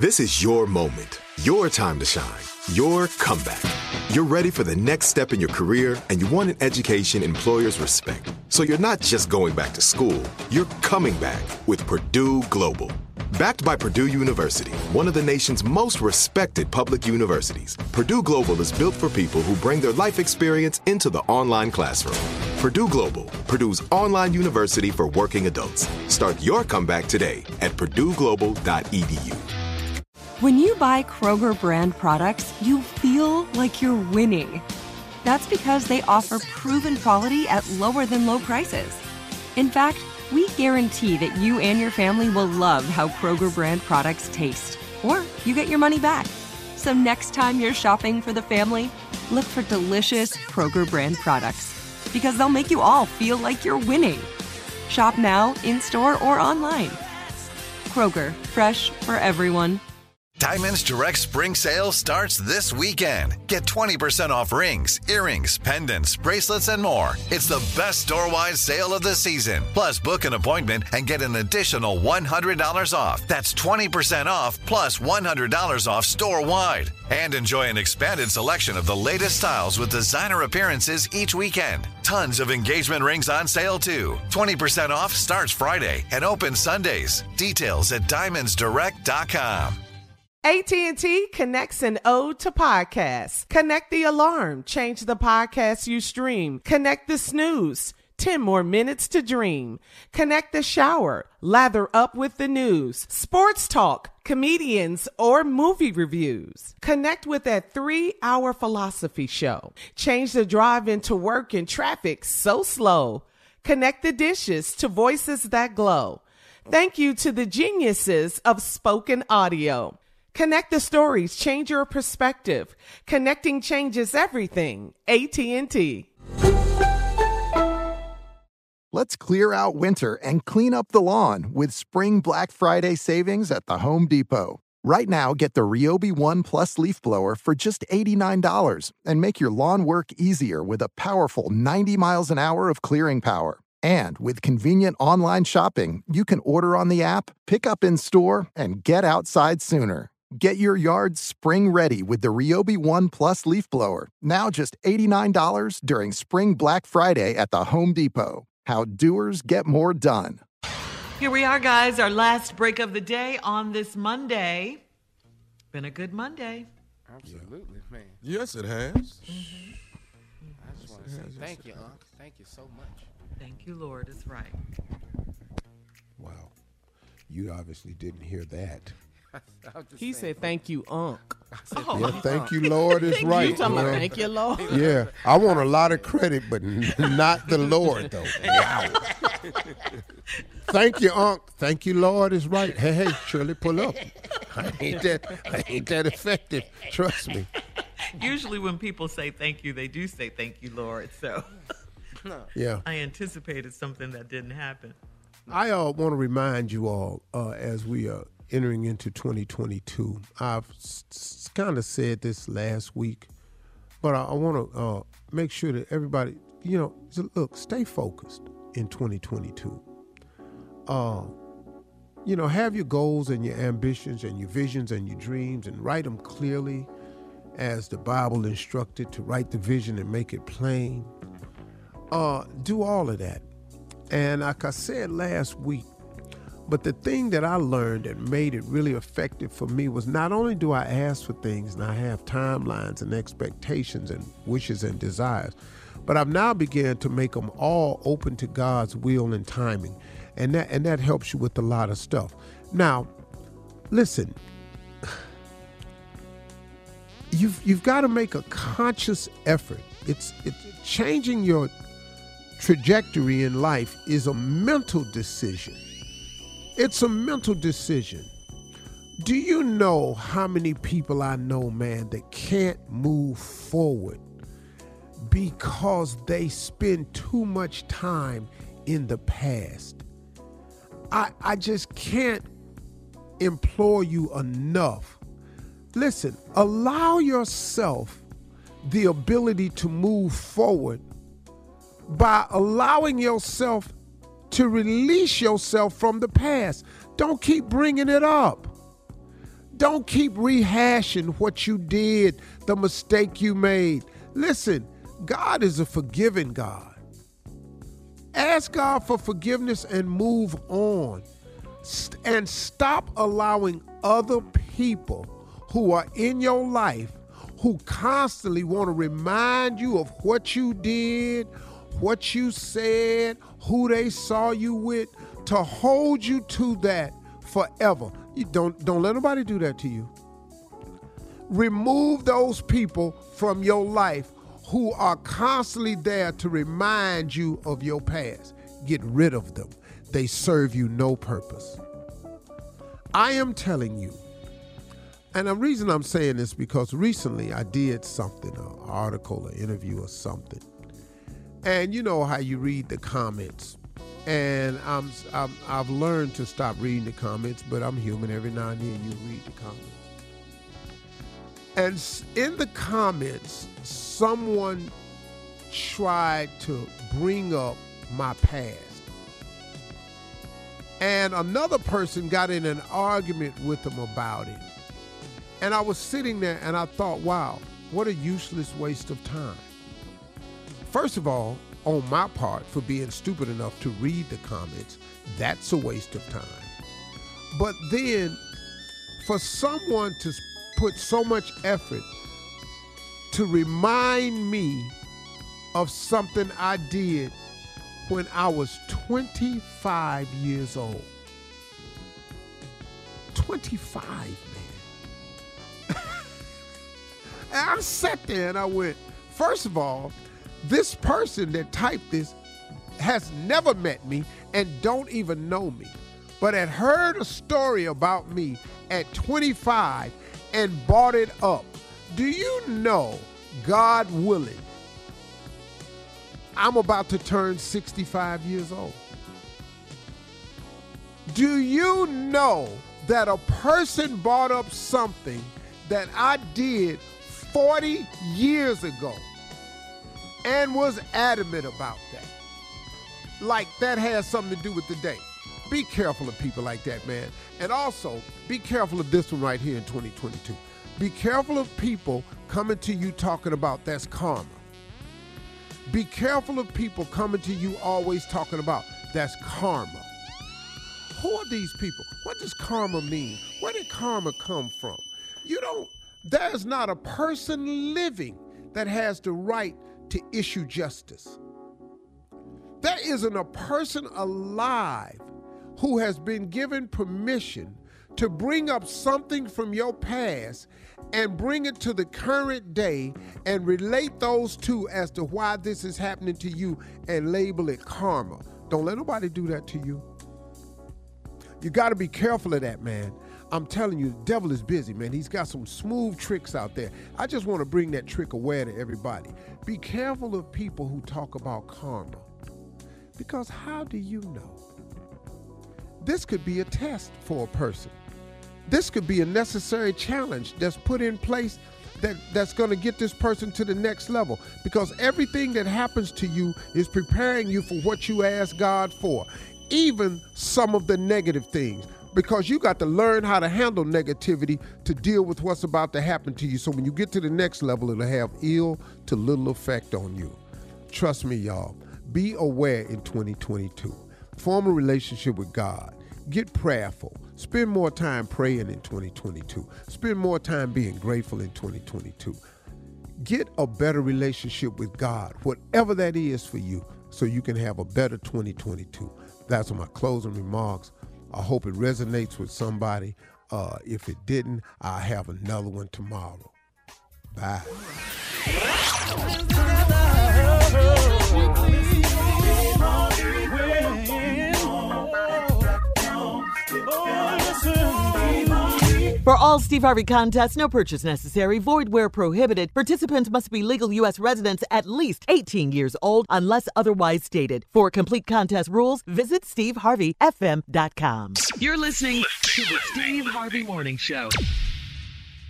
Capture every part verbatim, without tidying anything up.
This is your moment, your time to shine, your comeback. You're ready for the next step in your career, and you want an education employers respect. So you're not just going back to school, you're coming back with Purdue Global. Backed by Purdue University, one of the nation's most respected public universities, Purdue Global is built for people who bring their life experience into the online classroom. Purdue Global, Purdue's online university for working adults. Start your comeback today at purdue global dot e d u. When you buy Kroger brand products, you feel like you're winning. That's because they offer proven quality at lower than low prices. In fact, we guarantee that you and your family will love how Kroger brand products taste, or you get your money back. So next time you're shopping for the family, look for delicious Kroger brand products, because they'll make you all feel like you're winning. Shop now, in-store, or online. Kroger, fresh for everyone. Diamonds Direct Spring Sale starts this weekend. Get twenty percent off rings, earrings, pendants, bracelets, and more. It's the best store-wide sale of the season. Plus, book an appointment and get an additional one hundred dollars off. That's twenty percent off plus one hundred dollars off store-wide. And enjoy an expanded selection of the latest styles with designer appearances each weekend. Tons of engagement rings on sale, too. twenty percent off starts Friday and opens Sundays. Details at diamonds direct dot com. A T and T connects an ode to podcasts. Connect the alarm. Change the podcast you stream. Connect the snooze. ten more minutes to dream. Connect the shower. Lather up with the news. Sports talk, comedians, or movie reviews. Connect with that three-hour philosophy show. Change the drive into work in traffic so slow. Connect the dishes to voices that glow. Thank you to the geniuses of spoken audio. Connect the stories, change your perspective. Connecting changes everything. A T and T. Let's clear out winter and clean up the lawn with Spring Black Friday savings at the Home Depot. Right now, get the Ryobi One Plus leaf blower for just eighty-nine dollars and make your lawn work easier with a powerful ninety miles an hour of clearing power. And with convenient online shopping, you can order on the app, pick up in store, and get outside sooner. Get your yard spring ready with the Ryobi One Plus leaf blower. Now just eighty-nine dollars during Spring Black Friday at the Home Depot. How doers get more done. Here we are, guys, our last break of the day on this Monday. Been a good Monday. Absolutely, man. Yes, it has. Mm-hmm. I just want to say thank you, Unc. Thank you so much. Thank you, Lord. It's right. Wow. You obviously didn't hear that. He said, thank you, Unc. Oh. Yeah, thank you, Lord is right. You talking about thank you, Lord? Yeah, I want a lot of credit, but not the Lord, though. Wow. Thank you, Unc. Thank you, Lord is right. Hey, hey, Shirley, pull up. I ain't that, I ain't that effective. Trust me. Usually when people say thank you, they do say thank you, Lord. So yeah, I anticipated something that didn't happen. I uh, want to remind you all uh, as we are entering into twenty twenty-two. I've s- s- kind of said this last week, but I, I want to uh, make sure that everybody, you know, look, stay focused in twenty twenty-two. Uh, you know, have your goals and your ambitions and your visions and your dreams and write them clearly as the Bible instructed to write the vision and make it plain. Uh, do all of that. And like I said last week, but the thing that I learned that made it really effective for me was not only do I ask for things and I have timelines and expectations and wishes and desires, but I've now began to make them all open to God's will and timing. And that and that helps you with a lot of stuff. Now, listen, you've you've got to make a conscious effort. It's it's changing your trajectory in life is a mental decision. It's a mental decision. Do you know how many people I know, man, that can't move forward because they spend too much time in the past? I, I just can't implore you enough. Listen, allow yourself the ability to move forward by allowing yourself to release yourself from the past. Don't keep bringing it up. Don't keep rehashing what you did, the mistake you made. Listen, God is a forgiving God. Ask God for forgiveness and move on. St- and stop allowing other people who are in your life who constantly want to remind you of what you did, what you said, who they saw you with, to hold you to that forever. You don't, don't let nobody do that to you. Remove those people from your life who are constantly there to remind you of your past. Get rid of them. They serve you no purpose. I am telling you, and the reason I'm saying this because recently I did something, an article, an interview or something. And you know how you read the comments. And I'm, I'm, I've learned to stop reading the comments, but I'm human. Every now and then you read the comments. And in the comments, someone tried to bring up my past. And another person got in an argument with them about it. And I was sitting there and I thought, wow, what a useless waste of time. First of all, on my part, for being stupid enough to read the comments, that's a waste of time. But then, for someone to put so much effort to remind me of something I did when I was twenty-five years old. twenty-five, man. And I sat there and I went, first of all, this person that typed this has never met me and don't even know me, but had heard a story about me at twenty-five and bought it up. Do you know, God willing, I'm about to turn sixty-five years old. Do you know that a person bought up something that I did forty years ago and was adamant about that? Like that has something to do with today. Be careful of people like that, man. And also, be careful of this one right here in twenty twenty-two. Be careful of people coming to you talking about that's karma. Be careful of people coming to you always talking about that's karma. Who are these people? What does karma mean? Where did karma come from? You don't, there's not a person living that has the right to issue justice. There isn't a person alive who has been given permission to bring up something from your past and bring it to the current day and relate those two as to why this is happening to you and label it karma. Don't let nobody do that to you. You got to be careful of that, man. I'm telling you, the devil is busy, man. He's got some smooth tricks out there. I just want to bring that trick aware to everybody. Be careful of people who talk about karma. Because how do you know? This could be a test for a person. This could be a necessary challenge that's put in place that, that's going to get this person to the next level. Because everything that happens to you is preparing you for what you ask God for. Even some of the negative things. Because you got to learn how to handle negativity to deal with what's about to happen to you. So when you get to the next level, it'll have ill to little effect on you. Trust me, y'all. Be aware in twenty twenty-two. Form a relationship with God. Get prayerful. Spend more time praying in twenty twenty-two. Spend more time being grateful in twenty twenty-two. Get a better relationship with God, whatever that is for you, so you can have a better twenty twenty-two. That's my closing remarks. I hope it resonates with somebody. Uh, if it didn't, I'll have another one tomorrow. Bye. For all Steve Harvey contests, no purchase necessary, void where prohibited. Participants must be legal U S residents at least eighteen years old unless otherwise stated. For complete contest rules, visit steve harvey f m dot com. You're listening to the Steve Harvey Morning Show.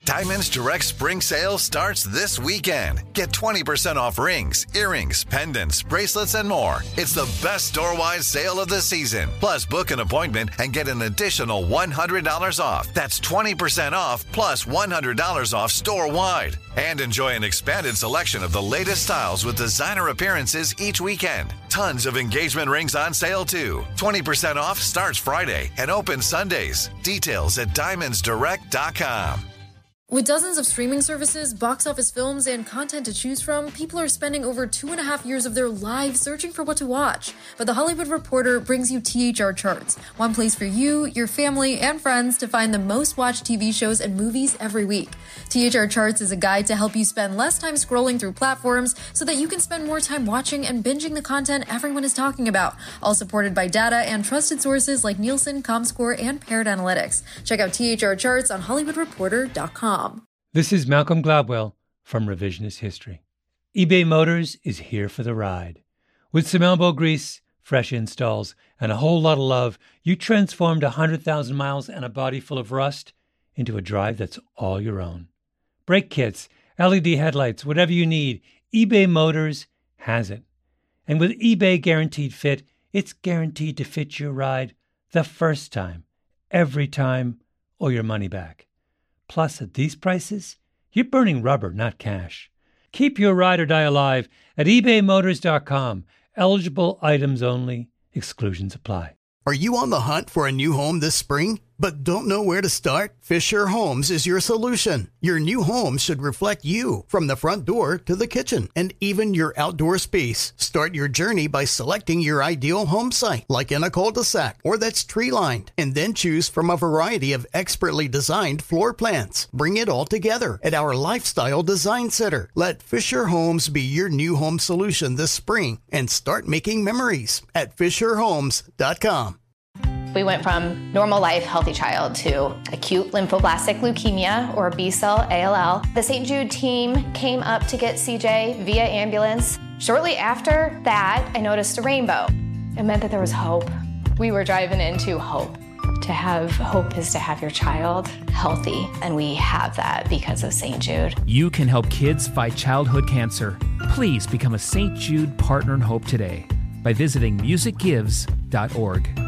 Diamonds Direct Spring Sale starts this weekend. Get twenty percent off rings, earrings, pendants, bracelets, and more. It's the best store-wide sale of the season. Plus, book an appointment and get an additional one hundred dollars off. That's twenty percent off plus one hundred dollars off store-wide. And enjoy an expanded selection of the latest styles with designer appearances each weekend. Tons of engagement rings on sale, too. twenty percent off starts Friday and opens Sundays. Details at diamonds direct dot com. With dozens of streaming services, box office films, and content to choose from, people are spending over two and a half years of their lives searching for what to watch. But The Hollywood Reporter brings you T H R Charts, one place for you, your family, and friends to find the most watched T V shows and movies every week. T H R Charts is a guide to help you spend less time scrolling through platforms so that you can spend more time watching and binging the content everyone is talking about, all supported by data and trusted sources like Nielsen, Comscore, and Paired Analytics. Check out T H R Charts on hollywood reporter dot com. This is Malcolm Gladwell from Revisionist History. eBay Motors is here for the ride. With some elbow grease, fresh installs, and a whole lot of love, you transformed one hundred thousand miles and a body full of rust into a drive that's all your own. Brake kits, L E D headlights, whatever you need, eBay Motors has it. And with eBay Guaranteed Fit, it's guaranteed to fit your ride the first time, every time, or your money back. Plus, at these prices, you're burning rubber, not cash. Keep your ride or die alive at ebay motors dot com. Eligible items only. Exclusions apply. Are you on the hunt for a new home this spring, but don't know where to start? Fisher Homes is your solution. Your new home should reflect you, from the front door to the kitchen, and even your outdoor space. Start your journey by selecting your ideal home site, like in a cul-de-sac or that's tree-lined, and then choose from a variety of expertly designed floor plans. Bring it all together at our Lifestyle Design Center. Let Fisher Homes be your new home solution this spring and start making memories at fisher homes dot com. We went from normal life, healthy child to acute lymphoblastic leukemia, or B-cell A L L. The Saint Jude team came up to get C J via ambulance. Shortly after that, I noticed a rainbow. It meant that there was hope. We were driving into hope. To have hope is to have your child healthy, and we have that because of Saint Jude. You can help kids fight childhood cancer. Please become a Saint Jude Partner in Hope today by visiting music gives dot org.